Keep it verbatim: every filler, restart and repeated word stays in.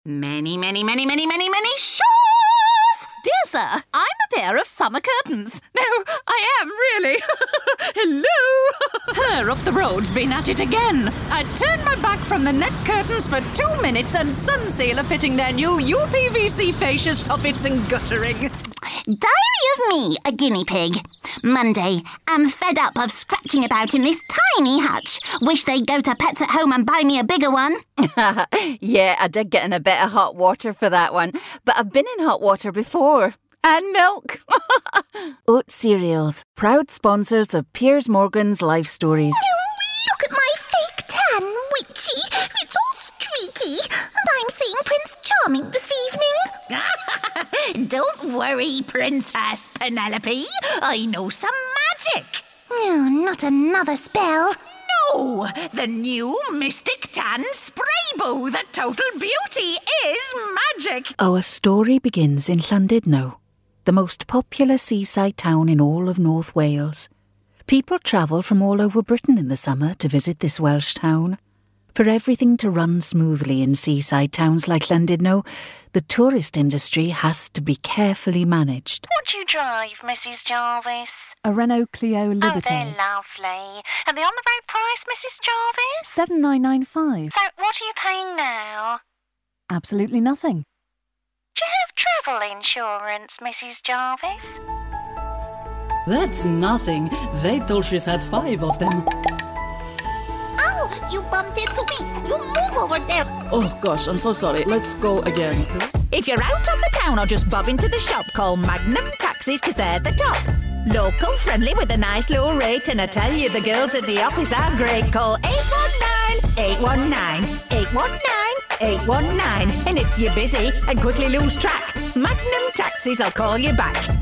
Many, many, many, many, many, many shows! Dear sir, I'm a pair of summer curtains. No, I am, really. Hello! Her up the road's been at it again. I turned my back from the net curtains for two minutes and Sunsail are fitting their new U P V C fascia soffits and guttering. Diary of me, a guinea pig. Monday, I'm fed up of scratching about in this tiny hutch. Wish they'd go to Pets at Home and buy me a bigger one. Yeah, I did get in a bit of hot water for that one. But I've been in hot water before. And milk. Oat Cereals, proud sponsors of Piers Morgan's Life Stories. Oh, look at my fake tan, witchy. It's all streaky. And I'm seeing Prince Charming this evening. Don't worry, Princess Penelope. I know some magic. Oh, not another spell. No, the new Mystic Tan Spray Bow, the total beauty, is magic. Our story begins in Llandudno, the most popular seaside town in all of North Wales. People travel from all over Britain in the summer to visit this Welsh town. For everything to run smoothly in seaside towns like Llandudno, the tourist industry has to be carefully managed. What do you drive, Missus Jarvis? A Renault Clio Liberty. Oh, they're lovely. Are they on the right price, Missus Jarvis? seven nine nine five. So what are you paying now? Absolutely nothing. Do you have travel insurance, Missus Jarvis? That's nothing. They told she's had five of them. Ow, you bumped into me. You move over there. Oh gosh, I'm so sorry. Let's go again. If you're out on the town or just bob into the shop, call Magnum Taxis because they're the top. Local, friendly with a nice low rate, and I tell you the girls at the office are great. Call eight one nine, eight one nine, eight one nine, eight one nine. And if you're busy and quickly lose track, Magnum Taxis will call you back.